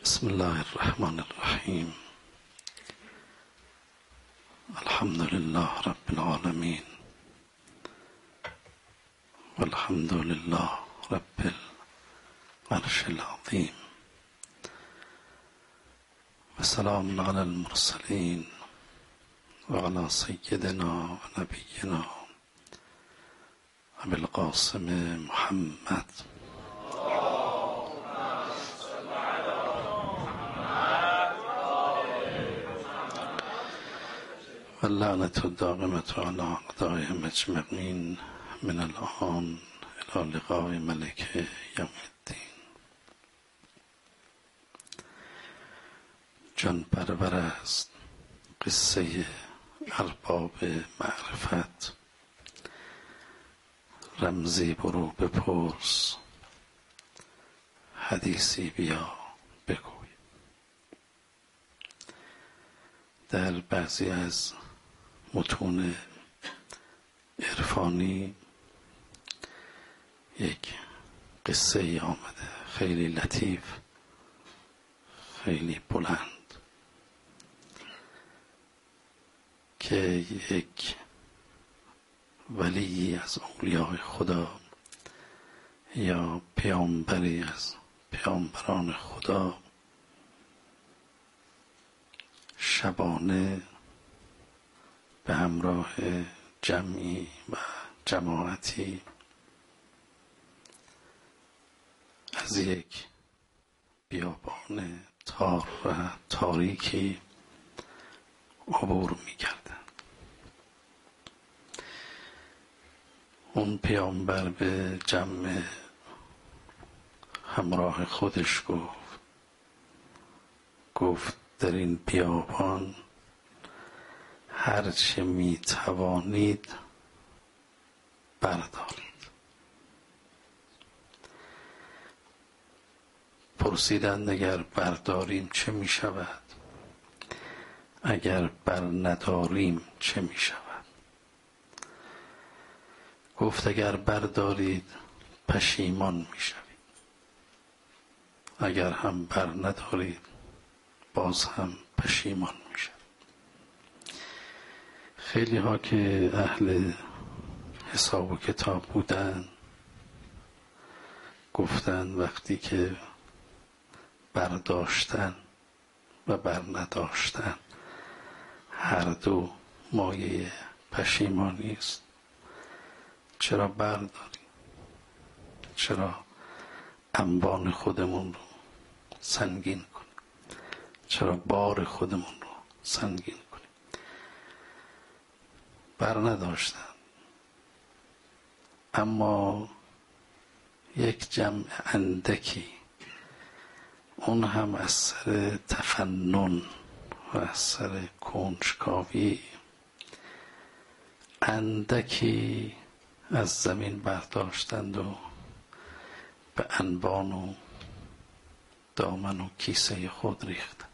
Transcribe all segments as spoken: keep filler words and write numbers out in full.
بسم الله الرحمن الرحیم. الحمد لله رب العالمین والحمد لله رب العرش العظیم و سلام علی المرسلین و علی سیدنا و نبینا ابی القاسم محمد و لعنت الدائمة علی اعدائهم اجمعین من الآن الی لقاء ملک یوم الدین. جان پرور است قصه ارباب معرفت، رمزی برو بپرس، حدیثی بیا بگوی. در بعضی از متون عرفانی یک قصه ای آمده خیلی لطیف، خیلی بلند، که یک ولی از اولیاء خدا یا پیامبری از پیامبران خدا شبانه به همراه جمعی و جماعتی از یک بیابان تار و تاریکی عبور می کردن. اون پیامبر به جمع همراه خودش گفت گفت در این بیابان هرچه می توانید بردارید. پرسیدند اگر برداریم چه می شود؟ اگر بر نداریم چه می شود؟ گفت اگر بردارید پشیمان می شوید، اگر هم بر ندارید باز هم پشیمان می شوید. خیلی ها که اهل حساب و کتاب بودن گفتن وقتی که برداشتن و بر نداشتن هر دو مایه پشیمانی است، چرا برداریم؟ چرا انبان خودمون رو سنگین کنیم؟ چرا بار خودمون رو سنگین کنیم؟ بر نداشتن. اما یک جمع اندکی، اون هم از سر تفنن و از سر کنجکاوی، اندکی از زمین برداشتند و به انبان و دامن و کیسه خود ریختند.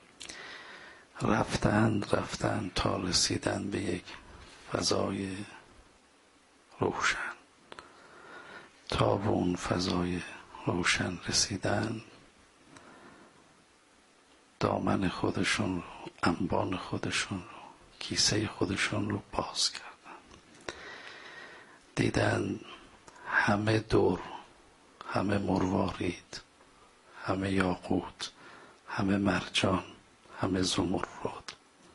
رفتند رفتند تا رسیدند به یک فضای روشن. تا به اون فضای روشن رسیدن، دامن خودشون رو، انبان خودشون رو، کیسه خودشون رو باز کردن. دیدن همه دور، همه مروارید، همه یاقوت، همه مرجان، همه زمرد،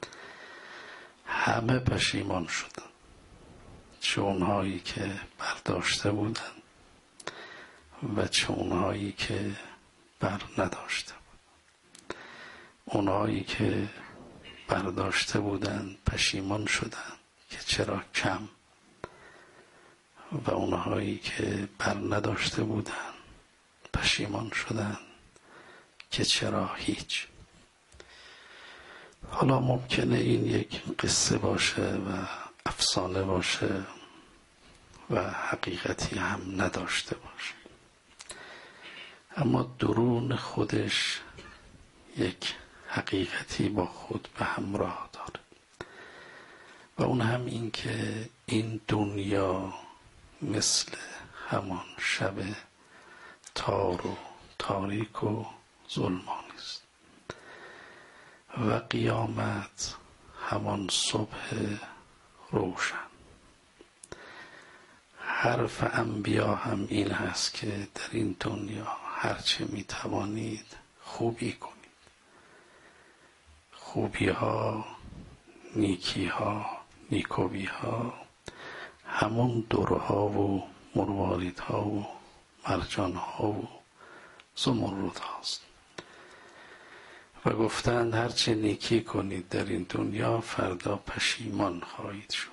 همه پشیمان شدن. چه اونهایی که برداشته بودن و چه اونهایی که بر نداشته بودن. اونهایی که برداشته بودن پشیمان شدن که چرا کم، و اونهایی که بر نداشته بودن پشیمان شدن که چرا هیچ. حالا ممکنه این یک قصه باشه و افسانه باشه و حقیقتی هم نداشته باشه، اما درون خودش یک حقیقتی با خود به همراه داره، و اون هم این که این دنیا مثل همان شب تار و تاریک و ظلمانی است. و قیامت همان صبح روشن. حرف انبیا هم این هست که در این دنیا هرچه می توانید خوبی کنید. خوبی ها، نیکی ها، نیکویی ها همون دوره ها و مروارید ها و مرجان ها و زمرد هاست. و گفتند هرچه نیکی کنید در این دنیا فردا پشیمان خواهید شد،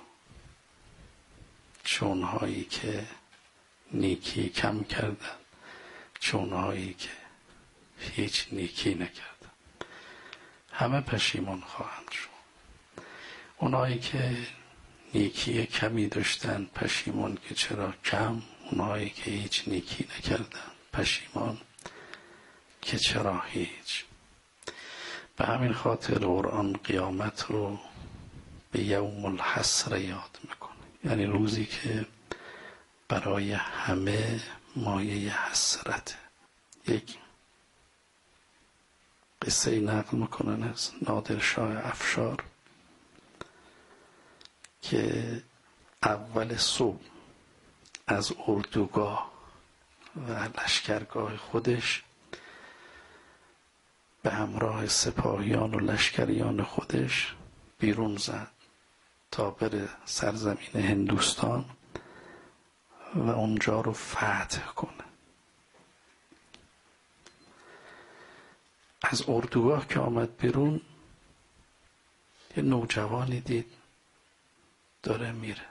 چون هایی که نیکی کم کردند، چون هایی که هیچ نیکی نکردند، همه پشیمان خواهند شد. اونایی که نیکی کمی داشتن پشیمان که چرا کم، اونایی که هیچ نیکی نکردن پشیمان که چرا هیچ. به همین خاطر قرآن قیامت رو به یوم الحسره یاد میکنه، یعنی روزی که برای همه مایه حسرته. یک قصه نقل میکنن از نادرشاه افشار که اول صبح از اردوگاه و لشکرگاه خودش به همراه سپاهیان و لشکریان خودش بیرون زد تا بره سرزمین هندوستان و اونجا رو فتح کنه. از اردوگاه که آمد بیرون یه نوجوانی دید داره میره.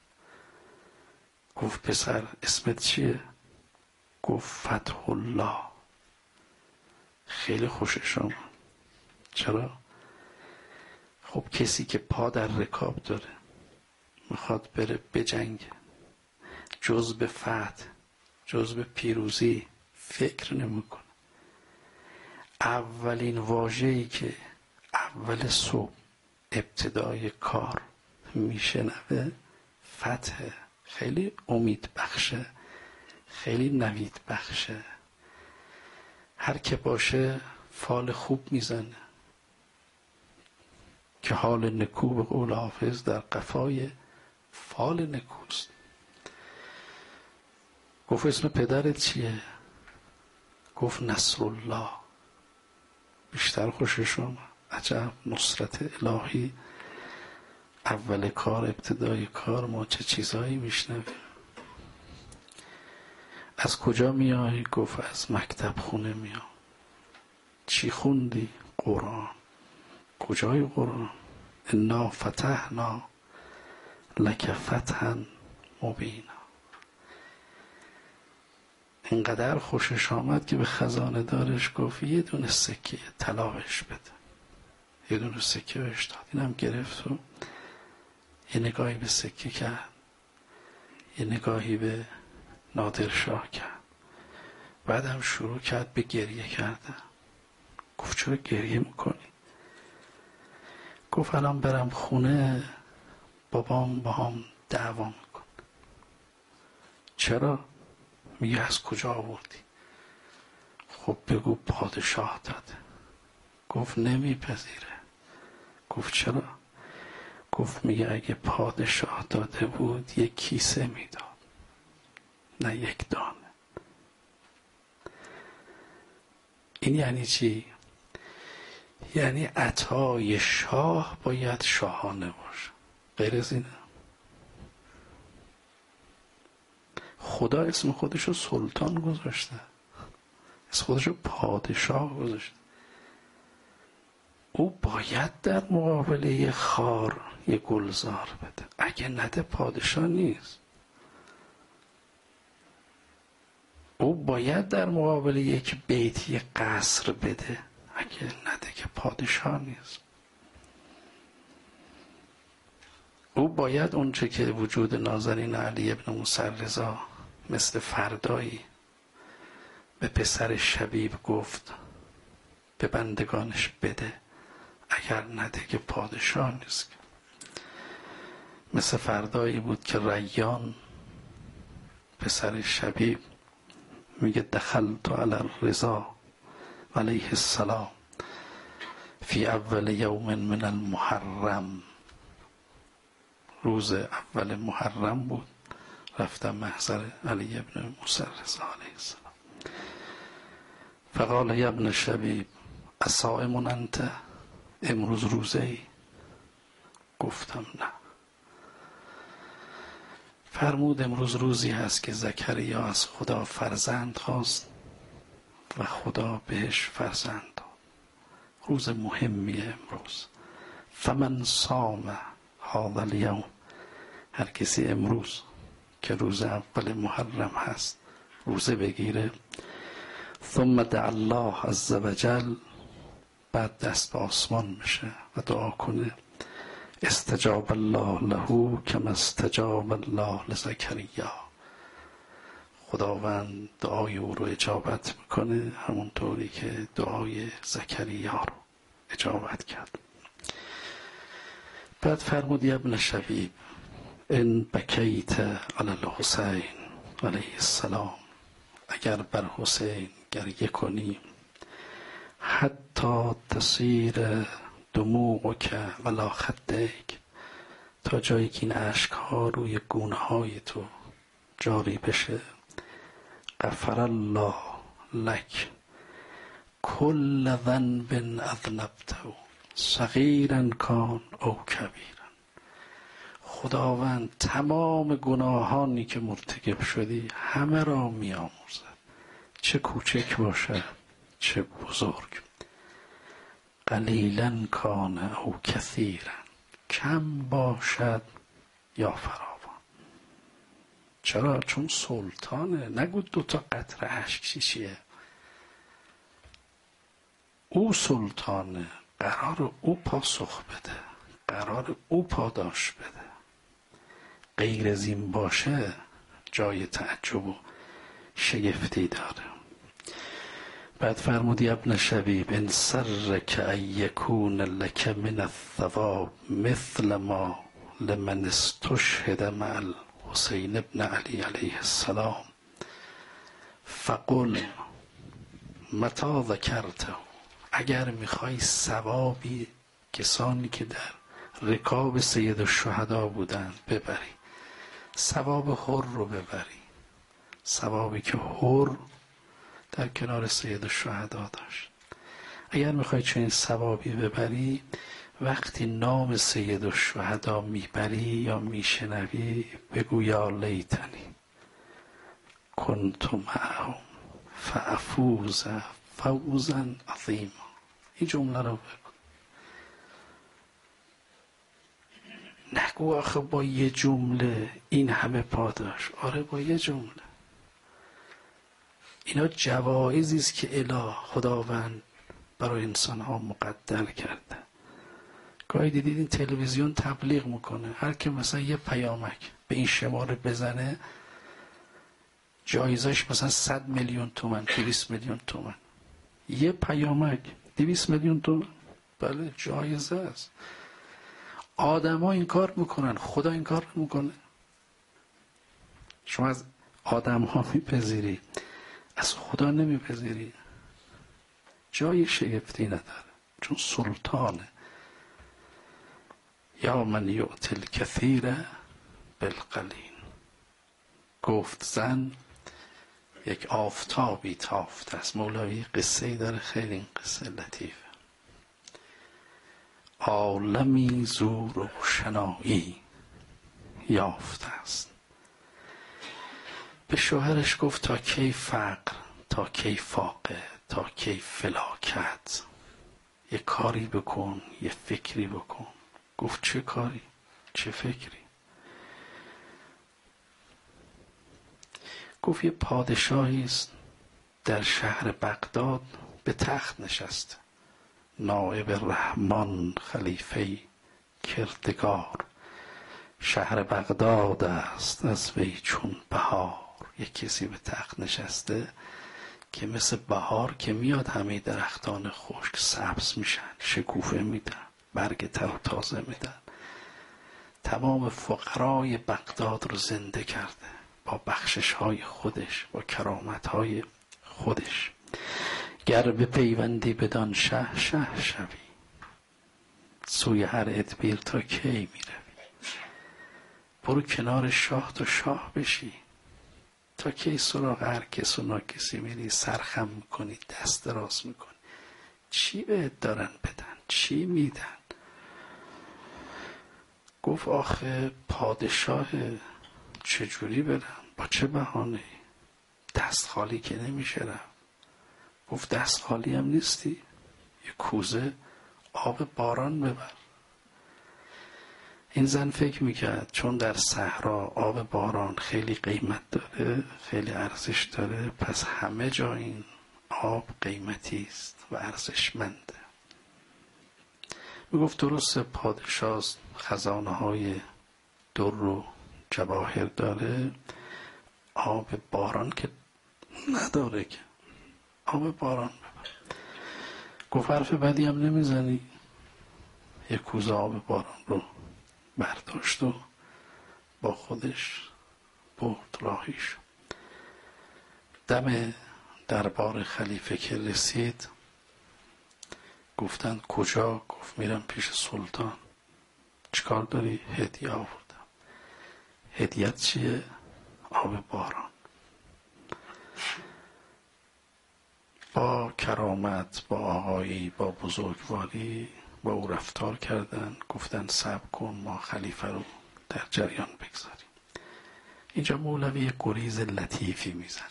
گفت پسر اسمت چیه؟ گفت فتح الله. خیلی خوشش آمد. چرا؟ خب کسی که پا در رکاب داره میخواد بره بجنگه، جز به فتح، جز به پیروزی فکر نمیکنه. اولین واژه‌ای که اول صبح ابتدای کار میشنوه فتح. خیلی امید بخشه، خیلی نوید بخشه. هر که باشه فال خوب میزنه که حال نکو به قول حافظ در قفای فال نکوست. گفت اسم پدرت چیه؟ گفت نصرالله. بیشتر خوشش آمد. عجب نصرت الهی اول کار، ابتدای کار ما چه چیزایی میشنویم. از کجا میای؟ گفت از مکتب خونه میام. چی خوندی؟ قرآن. کجای قرآن؟ انا فتحنا لک فتحا مبینا. اینقدر خوشش آمد که به خزانه دارش گفت یه دونه سکه طلا بهش بده. یه دونه سکه بهش داد. اینم گرفت و یه نگاهی به سکه کرد، یه نگاهی به نادرشاه کرد، بعد هم شروع کرد به گریه کردن. گفت چرا گریه میکنی؟ گفت الان برم خونه بابام با هم دعوا میکن. چرا؟ میگه از کجا آوردی؟ خب بگو پادشاه داده. گفت نمیپذیره. گفت چرا؟ گفت میگه اگه پادشاه داده بود یک کیسه میداد، نه یک دانه. این یعنی چی؟ یعنی عطای شاه باید شاهانه باشه، غیر از اینه. خدا اسم خودشو سلطان گذاشته، اسم خودشو پادشاه گذاشته. او باید در مقابل یه خار یه گلزار بده، اگه نده پادشاه نیست. او باید در مقابل یک بیت یه قصر بده، اگه نده که پادشاه نیست. او باید اونچه که وجود نازنین علی ابن موسی رضا مثل فردایی به پسر شبیب گفت به بندگانش بده، اگر نده که پادشاه نیست. مثل فردایی بود که ریان پسر شبیب میگه دخلت علی الرضا علیه السلام فی اول یوم من المحرم، روز اول محرم بود، رفتم محضر علی ابن موسی رضا علیه السلام. فقال یا ابن شبیب اصائم انت، امروز روزه ای؟ گفتم نه. فرمود امروز روزی هست که زکریا از خدا فرزند خواست و خدا بهش فرزند داد. روز مهمیه امروز. فمن صام هذا اليوم، هر کسی امروز که روز اول محرم هست روزه بگیره، ثم دعا الله عز وجل، بعد دست به آسمان میشه و دعا کنه، استجاب الله له کما استجاب الله لزکریا، خداوند دعای او رو اجابت میکنه همونطوری که دعای زکریا رو اجابت کرد. بعد فرمود یا ابن شبیب ان بکیت علی الحسین علیه السلام، اگر بر حسین گریه کنی، حتی تصیر دموعک علی خدیک، تا جایی که این اشک ها روی گونه های تو جاری بشه، غفر الله لک کل ذنب اذنبته صغیرا کان او کبیرا، خداوند تمام گناهانی که مرتکب شدی همه را می آمرزد، چه کوچک باشه چه بزرگ، قلیلا کان او کثیرا، کم باشد یا فراوان. چرا؟ چون سلطانه. نگو دو تا قطره اشک چیه، او سلطانه، قرار او پاسخ بده، قرار او پاداش بده. غیر از این باشه جای تعجب و شگفتی داره. بعد فرمودی ابن شبیب ان سرک ان یکون لک من الثواب مثل ما لمن استشهد مع الحسین ابن علی علیه السلام فقل متى ذکرته، اگر میخوای ثوابی کسانی که در رکاب سید الشهدا بودن ببری، ثواب حر رو ببری، ثوابی که حر در کنار سید الشهدا داشت، اگر میخوای چنین ثوابی ببری، وقتی نام سید الشهدا میبری یا میشنوی بگو یا لیتنی کنت معهم فافوز فوزا عظیما. این جمله رو بگو. نگو آخه با یه جمله این همه پاداش. آره با یه جمله. اینا جوایزی است که اله خداوند برای انسان ها مقدر کرده. گاهی دیدید این تلویزیون تبلیغ میکنه، هر که مثلا یه پیامک به این شماره بزنه جایزش مثلا صد میلیون تومان، دویست میلیون تومان. یه پیامک دویست میلیون تومان، بله جایزه است. آدم ها این کار میکنن، خدا این کار میکنه. شما از آدم ها میپذیری، از خدا نمیپذیری. جای شگفتی نداره، چون سلطانه. یا من یؤتی الکثیر بالقلیل. گفت زن یک آفتابی تافت است. مولوی قصه ای داره، خیلی این قصه لطیفه. عالمی زو روشنایی یافته است. به شوهرش گفت تا کی فقر، تا کی فاقه، تا کی فلاکت، یه کاری بکن، یه فکری بکن. گفت چه کاری، چه فکری؟ گفت یه پادشاهی است در شهر بغداد به تخت نشسته، نائب رحمان خلیفه کردگار، شهر بغداد است از وی چون بهار. یک کسی به تخت نشسته که مثل بهار که میاد همه درختان خشک سبز میشن، شکوفه میدن، برگ تر و تازه میدن. تمام فقرای بغداد رو زنده کرده با بخشش های خودش، با کرامت های خودش. گر به پیوندی بدان شه شه شوی، سوی هر ادبیر تا کی میروی؟ برو کنار شاه تا شاه بشی. تا کی سراغ هر کس و ناکسی میری، سرخم میکنی، دست دراز میکنی؟ چی بهت دارن بدن؟ چی میدن؟ گفت آخه پادشاه، چجوری برم؟ با چه بهانه؟ دست خالی که نمیشه رفت. گفت دست خالی هم نیستی، یه کوزه آب باران ببر. این زن فکر میکرد چون در صحرا آب باران خیلی قیمت داره، خیلی ارزش داره، پس همه جا این آب قیمتی است و ارزشمنده. میگفت درسته پادشاه خزانه های در و جواهر داره، آب باران که نداره که. آب باران ببر. گفت حرف بدی هم نمیزنی؟ یک کوزه آب باران رو برداشت و با خودش برد راهیش. دم دربار خلیفه که رسید گفتن کجا؟ گفت میرم پیش سلطان. چیکار داری؟ هدیه آوردم. هدیت چیه؟ آب باران. با کرامت، با آقایی، با بزرگواری با او رفتار کردن. گفتن صبر کن، ما خلیفه رو در جریان بگذاریم. اینجا مولوی گریز لطیفی میزنه،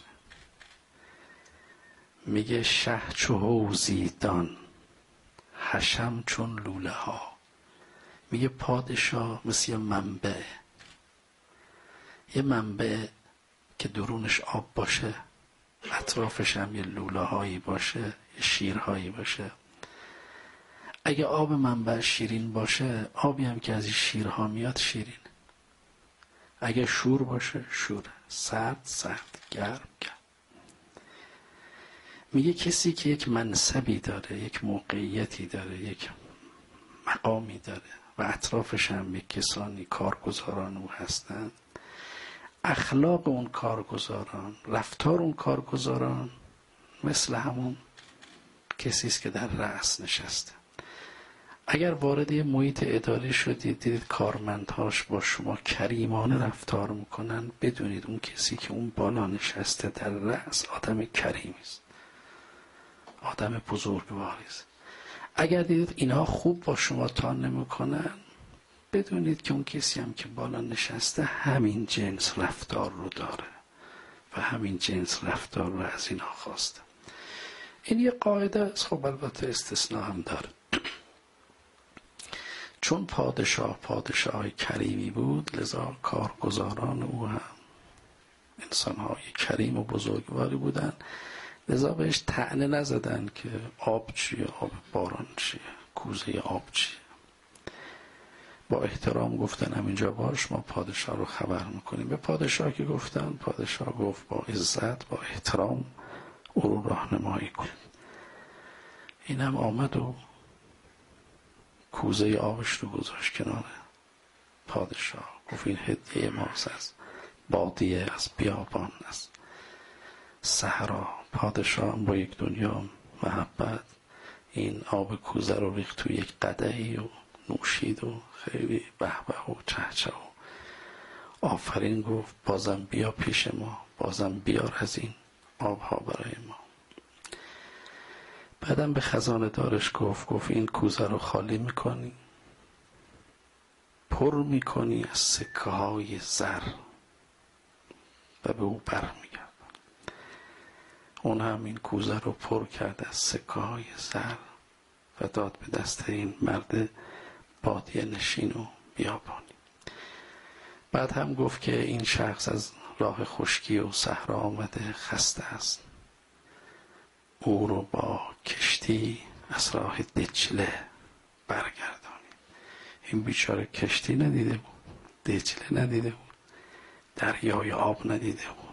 میگه شه چو حوضی دان، حشم چون لوله ها. میگه پادشاه مثل یه منبع، یه منبع که درونش آب باشه، اطرافش هم یه لوله هایی باشه، یه شیرهایی باشه. اگه آب منبع شیرین باشه، آبی هم که از این شیرها میاد شیرین. اگه شور باشه شوره، سرد سرد، گرم گرم. میگه کسی که یک منصبی داره، یک موقعیتی داره، یک مقامی داره و اطرافش هم یک کسانی کارگزاران او هستند، اخلاق اون کارگزاران، رفتار اون کارگزاران مثل همون کسیست که در رأس نشسته. اگر وارد یه محیط اداری شدید، دیدید کارمندهاش با شما کریمانه رفتار میکنن، بدونید اون کسی که اون بالا نشسته در رأس آدم کریمیست، آدم بزرگواریست. اگر دیدید اینها خوب با شما تا نمیکنن، بدونید که اون کسی هم که بالا نشسته همین جنس رفتار رو داره و همین جنس رفتار رو از اینها خواسته. این یه قاعده است، خب البته استثناء هم داره. چون پادشاه پادشاه کریمی بود، لذا کارگزاران او هم انسان‌های کریم و بزرگواری بودن، لذا بهش طعنه نزدن که آب چیه، آب باران چیه، کوزه آب چیه. با احترام گفتن همینجا باش، ما پادشاه رو خبر میکنیم. به پادشاه که گفتن، پادشاه گفت با عزت، با احترام او رو راهنمایی کن. اینم آمد و کوزه آبش رو گذاشت کنار پادشاه. گفت این هدیه ماست از بادیه، از بیابان، از صحرا. پادشاه با یک دنیا محبت این آب کوزه رو ریخت توی یک قدحی و نوشید و خیلی به به و چهچه و آفرین گفت، بازم بیا پیش ما، بازم بیار از این آبها برای ما. بعدم به خزانه دارش گفت گفت این کوزه رو خالی میکنی، پر میکنی از سکه های زر و به او بر میگرد. اون هم این کوزه رو پر کرد از سکه های زر و داد به دست این مرد بادیه نشین و بیابانی. بعد هم گفت که این شخص از راه خشکی و صحرا آمده، خسته است، او رو با کشتی از راه دجله برگردانید. این بیچاره کشتی ندیده بود، دجله ندیده بود، دریای آب ندیده بود.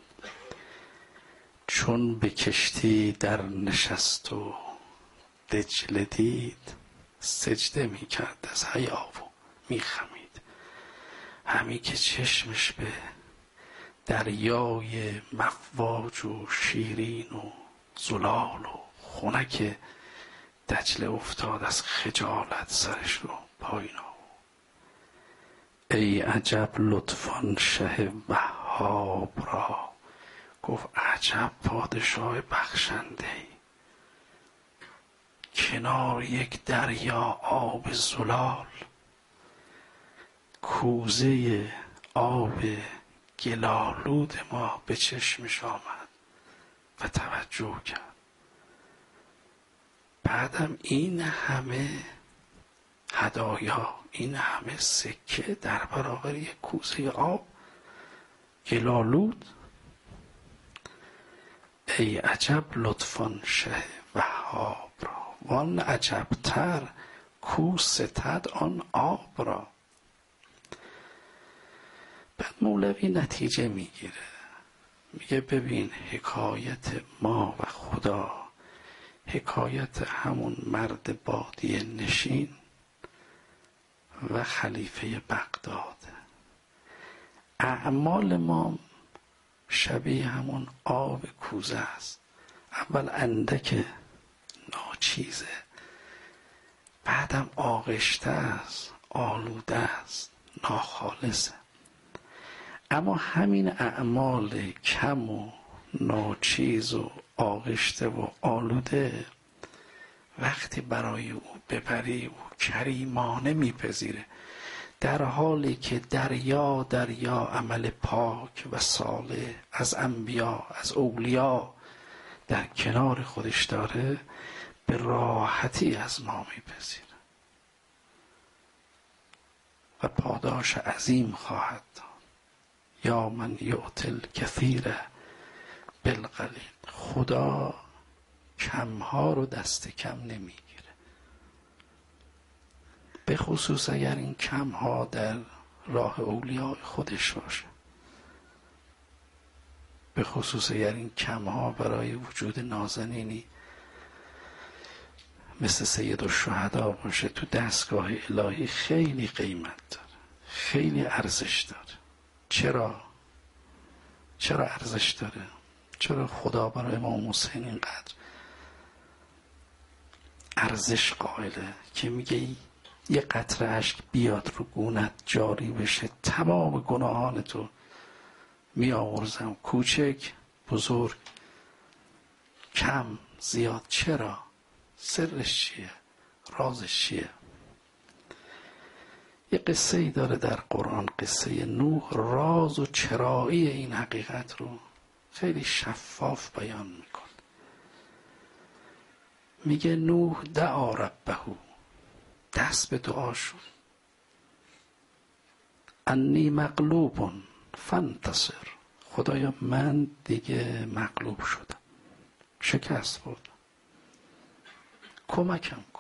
چون به کشتی در نشست و دجله دید، سجده می کرد از حیا و می خمید. همی که چشمش به دریای مواج و شیرین و زلال و خنک دجله افتاد از خجالت سرش رو پایین آورد. ای عجب لطفان شه وهاب را، گفت عجب پادشاه بخشنده ای، کنار یک دریا آب زلال کوزه آب گلالود ما به چشمش آمد و توجه کرد. بعدم این همه هدایا، این همه سکه در برابر یک کوزه آب گلالود. ای عجب لطفان شه وهاب را، وان عجبتر کو ستد آن آب را. بعد مولوی نتیجه میگیره، میگه ببین حکایت ما و خدا حکایت همون مرد بادیه نشین و خلیفه بغداد. اعمال ما شبیه همون آب کوزه است، اول اندک ناچیزه، بعدم آغشته است، آلوده است، ناخالصه. اما همین اعمال کم و ناچیز و آغشته و آلوده وقتی برای او ببری او کریمانه میپذیره، در حالی که دریا دریا عمل پاک و صالح از انبیا از اولیا در کنار خودش داره، به راحتی از ما میپذیره و پاداش عظیم خواهد داد. یا من یعطل کثیره بالقلیل. خدا کمها رو دست کم نمیگیره، به خصوص اگر این کمها در راه اولیاء خودش باشه، به خصوص اگر این کمها برای وجود نازنینی مثل سید الشهدا باشه، تو دستگاه الهی خیلی قیمت داره، خیلی ارزش داره. چرا؟ چرا ارزش داره؟ چرا خدا برای امام حسین اینقدر ارزش قائله که میگه یه قطره اشک بیاد رو گونت جاری بشه، تمام گناهان تو میآورزم، کوچک بزرگ کم زیاد. چرا؟ سرش چیه؟ رازش چیه؟ یه قصه ای داره در قرآن، قصه نوح، راز و چرایی این حقیقت رو خیلی شفاف بیان میکنه. میگه نوح دعا ربه، دست به دعا شد، انی مغلوب فانتصر، خدایا من دیگه مغلوب شدم، شکست خوردم، کمکم کن.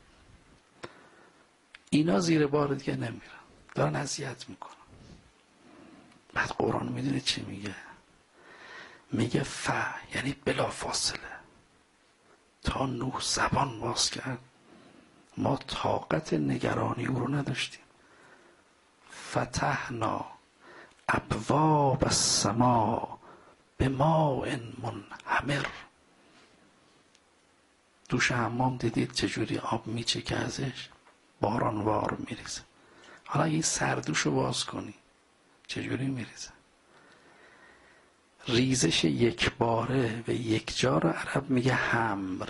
اینا زیر بار دیگه نمیرن، دارن اذیت میکنن. بعد قرآن میدونه چی میگه؟ میگه ف، یعنی بلا فاصله تا نوح زبان باز کرد ما طاقت نگرانی او رو نداشتیم. فتحنا ابواب السماء بماء منهمر. دوش حمام دیدید چجوری آب میچکه ازش؟ بارانوار میریزه. حالا این سردوش رو باز کنی چجوری میریزه؟ ریزش یک باره و یک جا رو عرب میگه همر.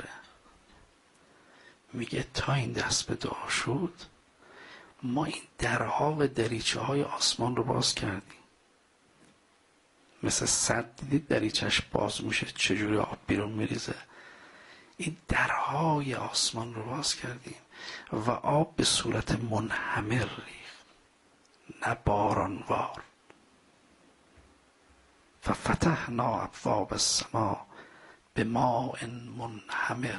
میگه تا این دست به دعا شد ما این درها و دریچه های آسمان رو باز کردیم. مثل سد دیدید دریچهش باز میشه چجوری آب بیرون میریزه؟ این درهای آسمان رو باز کردیم و آب به صورت منهمر ریخت، نه بارانوار. ففتحنا ابواب السماء بماء منهمر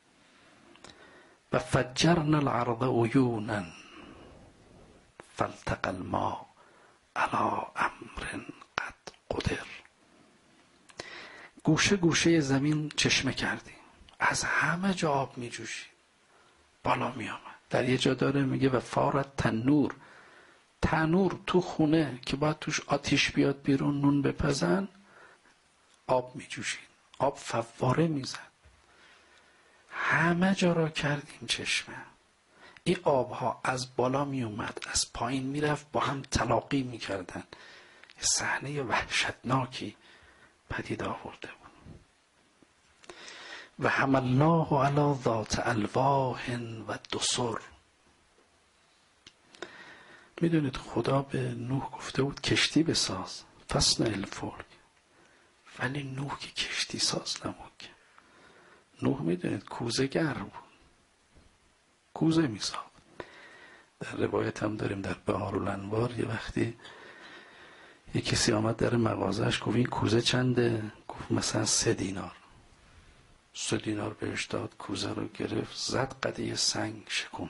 و فجرنا الارض عیونا فالتقى الماء علی امر قد قدر. گوشه گوشه زمین چشمه کردیم، از همه جا آب می جوشید، بالا می آمد. در یه جا داره میگه و فارت تنور، تنور تو خونه که باید توش آتیش بیاد بیرون نون بپزن، آب می جوشید، آب فواره می زد. همه جا را کردیم چشمه. این آبها از بالا می اومد از پایین می رفت، با هم تلاقی می کردن. صحنه وحشتناکی پدید آورده بود. و حملناه علی ذات الواح و دسر. میدونید خدا به نوح گفته بود کشتی بساز، فاصنع الفلک، ولی نوح که کشتی ساز نبود. نوح میدونید کوزه گر بود، کوزه میساخت. در روایت هم داریم در بهارالانوار، یه وقتی یه کسی آمد در مغازهش گفت این کوزه چنده؟ گفت مثلا سه دینار. سه دینار بهش داد، کوزه رو گرفت زد قده سنگ شکن.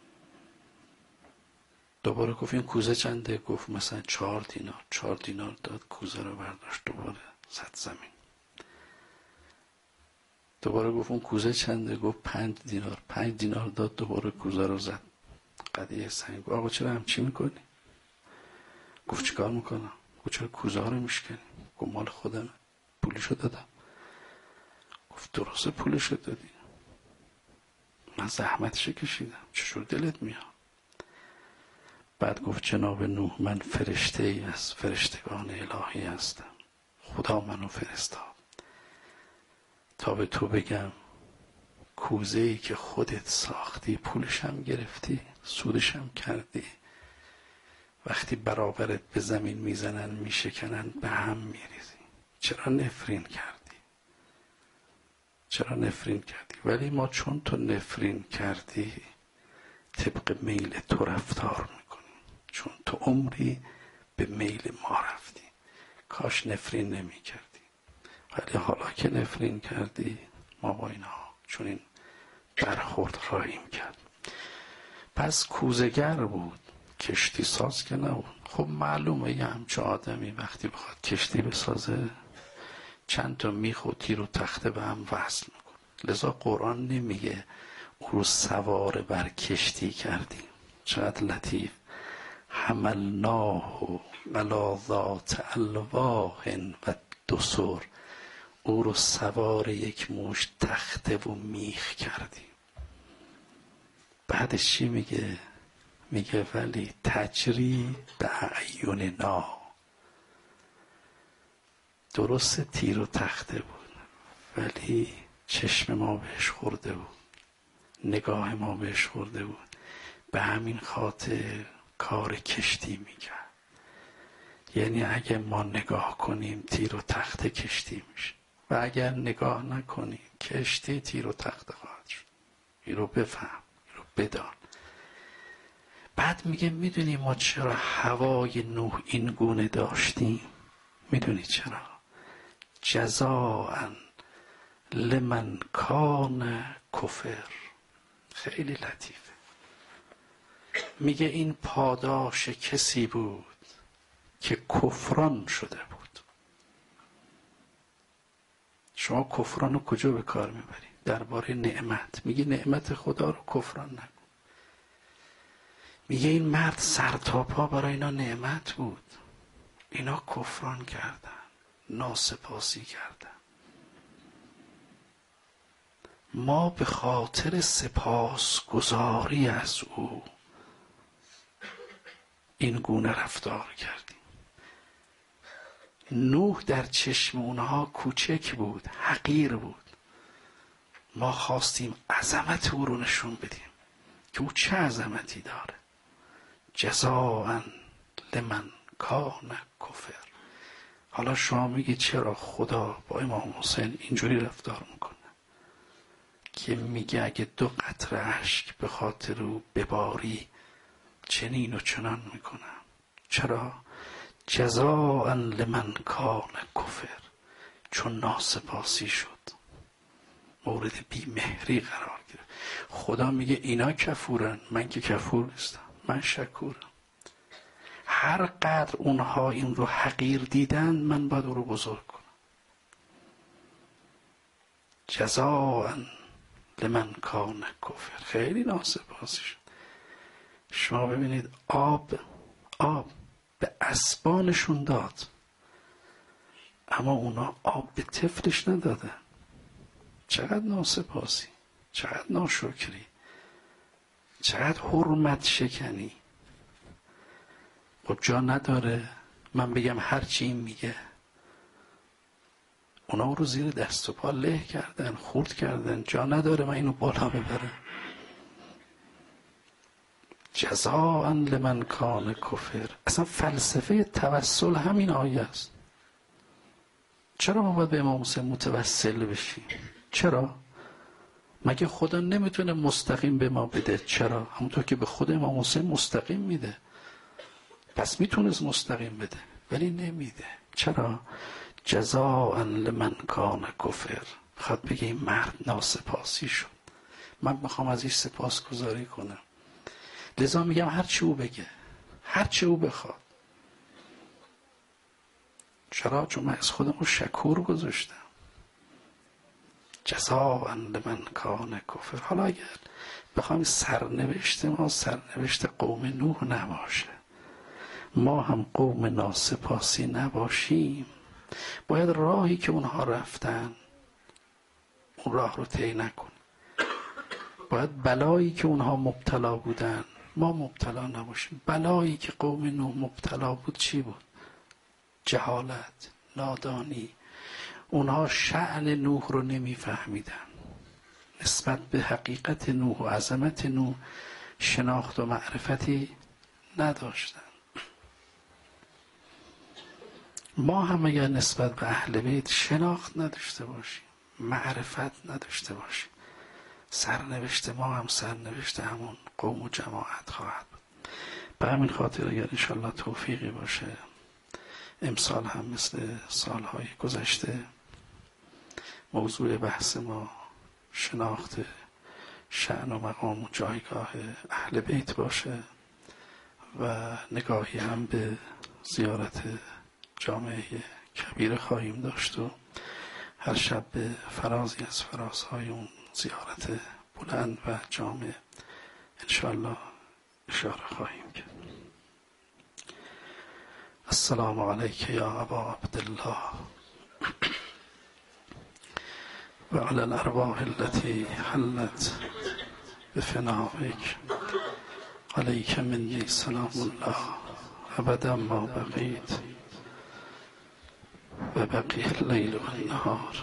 دوباره گفت این کوزه چنده؟ گفت مثلا چهار دینار. چهار دینار داد، کوزه رو برداشت دوباره زد زمین. دوباره گفت اون کوزه چنده؟ گفت پنج دینار. پنج دینار داد، دوباره کوزه رو زد قده سنگ. گفت آقا چرا همچی میکنی؟ گفت چیکار میکنم؟ گفت چرا کوزه ها رو میشکنی؟ گفت مال خودم، پولشو دادم. گفت درسته پولشو دادی، من زحمتشو کشیدم، چجور دلت میاد؟ بعد گفت جناب نوح من فرشته ای از فرشتگان الهی هستم، خدا منو فرستاد تا به تو بگم کوزه ای که خودت ساختی، پولش هم گرفتی، سودش هم کردی، وقتی برابرت به زمین میزنن میشکنن به هم میریزی، چرا نفرین کردی؟ چرا نفرین کردی؟ ولی ما چون تو نفرین کردی طبق میل تو رفتار میکنیم، چون تو عمری به میل ما رفتی. کاش نفرین نمی کردی، ولی حالا که نفرین کردی ما با اینها چون این برخورد خواهیم کرد. پس کوزگر بود، کشتی ساز که نبود. خب معلومه یه همچه آدمی وقتی بخواد کشتی بسازه چند تا میخ و تیر و تخته به هم وصل میکنه. لذا قرآن نمیگه او رو سوار بر کشتی کردیم. چقدر لطیف. حملناه علی ذات الواح و دسر، او رو سوار یک موش تخته و میخ کردیم. بعدش چی میگه؟ میگه ولی تجری به اعیننا. درست تیر و تخته بود ولی چشم ما بهش خورده بود، نگاه ما بهش خورده بود، به همین خاطر کار کشتی میکرد. یعنی اگه ما نگاه کنیم تیر و تخته کشتی میشه و اگر نگاه نکنیم کشتی تیر و تخته خواهد شد. این رو بفهم، این رو بدان. بعد میگه میدونی ما چرا هوای نوح این گونه داشتیم؟ میدونی چرا؟ جزاء لمن کان کفر. خیلی لطیفه. میگه این پاداش کسی بود که کفران شده بود. شما کفران رو کجا به کار میبرید؟ درباره نعمت. میگه نعمت خدا رو کفران نکن. میگه این مرد سر تا پا برای اینا نعمت بود، اینا کفران کردن، ناسپاسی کردن. ما به خاطر سپاس گزاری از او این گونه رفتار کردیم. نوح در چشم اونها کوچک بود، حقیر بود. ما خواستیم عظمت او رو نشون بدیم که او چه عظمتی داره. جزاء لمن کان کفر. حالا شما میگی چرا خدا با امام حسین اینجوری رفتار میکنه که میگه اگه دو قطره اشک به خاطر او بباری چنین و چنان میکنم؟ چرا؟ جزاء لمن کان کفر. چون ناسپاسی شد، مورد بیمهری قرار گرفت. خدا میگه اینا کفورن، من که کفور نیستم، من شکورم. هر قدر اونها این رو حقیر دیدن من باید او رو بزرگ کنم. جزاء لمن کان کفر. خیلی ناسپاسی شد. شما ببینید آب آب به اسبانشون داد اما اونا آب به طفلش ندادن. چقدر ناسپاسی، چقدر ناشکری، چقدر حرمت شکنی. خب جا نداره من بگم هرچی این میگه؟ اونا رو زیر دست و پا له کردن، خورد کردن، جا نداره من اینو بالا ببرم. جزاء لمن کان کفر. اصلا فلسفه توسل همین آیه است. چرا ما باید به امام حسین متوسل بشیم؟ چرا؟ مگه خدا نمیتونه مستقیم به ما بده؟ چرا؟ همونطور که به خود امام حسین مستقیم میده، پس میتونست مستقیم بده ولی نمیده. چرا؟ جزاء لمن کان کفر. خواهد بگه این مرد ناسپاسی شد، من میخوام ازش سپاس گذاری کنم، لذا میگم هرچی او بگه، هرچی او بخواد. چرا؟ چون من از خودم رو شکور گذاشتم. جزاء لمن کان کفر. حالا اگر بخوایم سرنوشت ما سرنوشت قوم نوح نباشه، ما هم قوم ناسپاسی نباشیم، باید راهی که اونها رفتن اون راه رو طی نکنیم. باید بلایی که اونها مبتلا بودن ما مبتلا نباشیم. بلایی که قوم نوح مبتلا بود چی بود؟ جهالت، نادانی. اونها شأن نوح رو نمیفهمیدن، نسبت به حقیقت نوح و عظمت نوح شناخت و معرفتی نداشتن. ما هم اگر نسبت به اهل بیت شناخت نداشته باشیم، معرفت نداشته باشیم، سرنوشت ما هم سرنوشت همون قوم و جماعت خواهد بود. به همین خاطر اگر انشالله توفیقی باشه امسال هم مثل سالهای گذشته موضوع بحث ما شناخت شأن و مقام و جایگاه اهل بیت باشه و نگاهی هم به زیارت جامعه کبیر خواهیم داشت و هر شب به فرازی از فرازهای اون زیارت بلند و جامع انشاءالله اشاره خواهیم کرد. السلام علیک یا ابا عبدالله و علی الارواح التي حلت بفنائک علیک منی سلام الله ابدا ما بقیت و بقی اللیل و النهار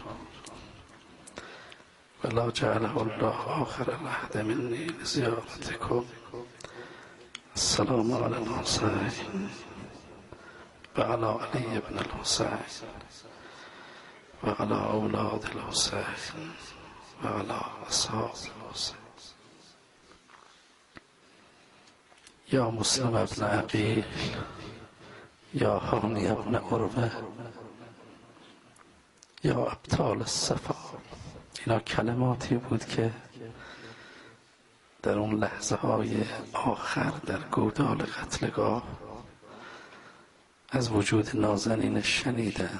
ولا جعله الله آخر العهد منی لزیارتکم. السلام علی الحسین و علی علی بن الحسین و علی اولاد الحسین و علی اصحاب الحسین. یا مسلم ابن عقیل، یا هانی ابن عروه، یا ابطال الصفا. اینا کلماتی بود که در اون لحظه های آخر در گودال قتلگاه از وجود نازنین شنیدن.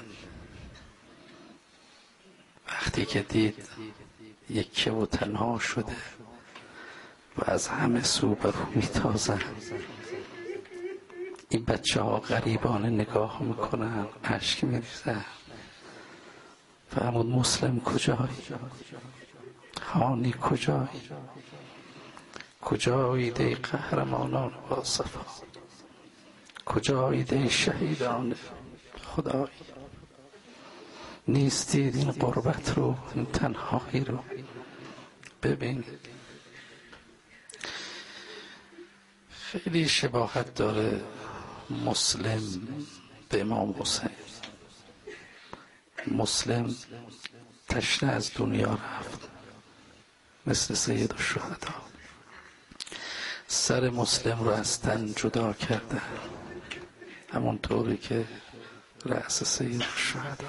وقتی که دید یکه و تنها شده و از همه سو بر او میتازن، این بچه ها غریبانه نگاه میکنن، اشک میریزن. فرمود مسلم کجایی؟ هانی کجایی؟ کجایید ای قهرمانان با صفا؟ کجایید ای شهیدان خدایی؟ نیستید این غربت رو، این تنهایی رو ببینید. خیلی شباهت داره مسلم به امام حسین. مسلم تشنه از دنیا رفت مثل سید الشهدا، سر مسلم رو از تن جدا کرده همون طوری که رأس سید الشهدا.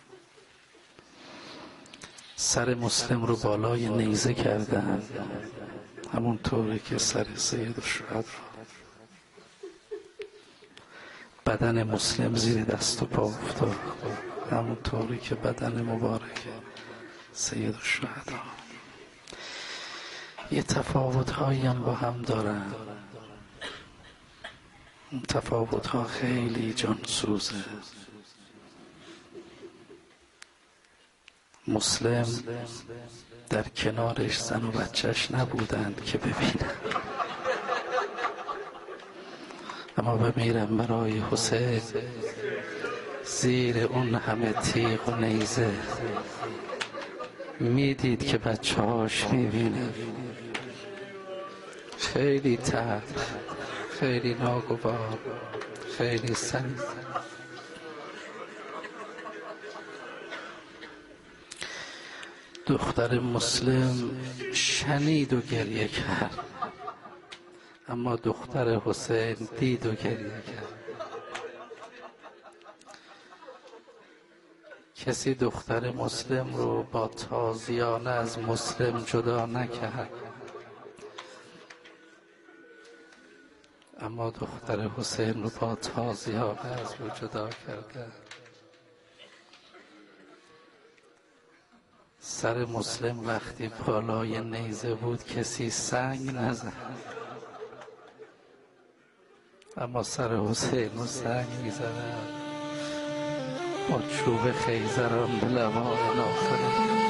سر مسلم رو بالای نیزه کردن همون طوری که سر سید الشهدا. بدن مسلم زیر دست و پا افتاد همون طوری که بدن مبارک سید الشهدا. یه تفاوت هایی هم با هم دارن، اون تفاوت ها خیلی جانسوزه. مسلم در کنارش زن و بچهش نبودند که ببینن، اما بمیرم برای حسین زیر اون همه تیغ و نیزه. میدید که بچه هاش میبینه. خیلی تلخ، خیلی ناگوار، خیلی سنگ. دختر مسلم شنید و گریه کرد، اما دختر حسین دید و گریه کرد. کسی دختر مسلم رو با تازیانه از مسلم جدا نکرد، اما دختر حسین رو با تازیانه از او جدا کرده. سر مسلم وقتی بالای نیزه بود کسی سنگ نزد، اما سر حسین رو سنگ میزدن با چوب خیزران به لبان آفرین.